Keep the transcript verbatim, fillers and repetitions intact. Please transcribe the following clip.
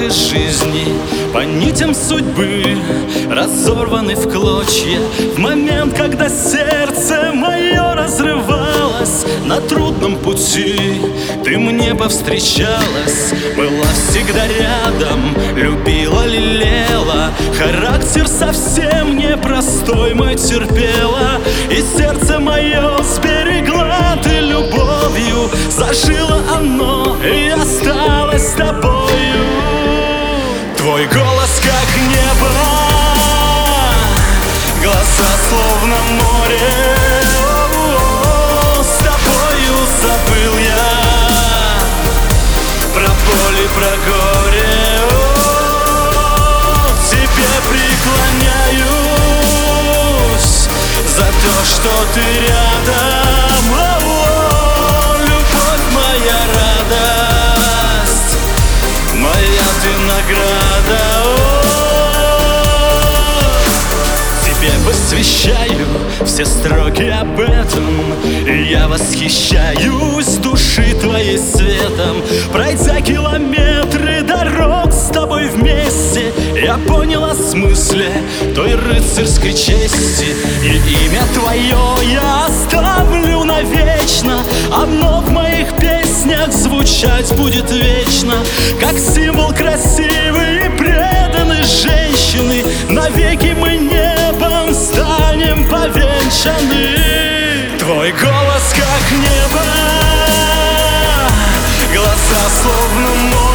годы жизни по нитям судьбы разорваны в клочья. В момент, когда сердце мое разрывалось на трудном пути, ты мне повстречалась, была всегда рядом, любила, лелеяла. Характер совсем непростой мой терпела, и сердце мое сберегла ты любовью. Зажило оно и осталось с тобою. Твой голос как небо, глаза словно море. О-о-о, с тобою забыл я про боль и про горе. О, тебе преклоняюсь за то, что ты рядом. О-о, любовь моя, радость моя, ты награда. Тебе посвящаю все строки об этом, и я восхищаюсь души твоей светом. Пройдя километры дорог с тобой вместе, я понял о смысле той рыцарской чести. И имя твое я оставлю навечно, оно в моих песнях звучать будет вечно, как символ красивой и преданной женщины. Навеки мы небом станем повенчаны. Твой голос как небо, глаза словно море.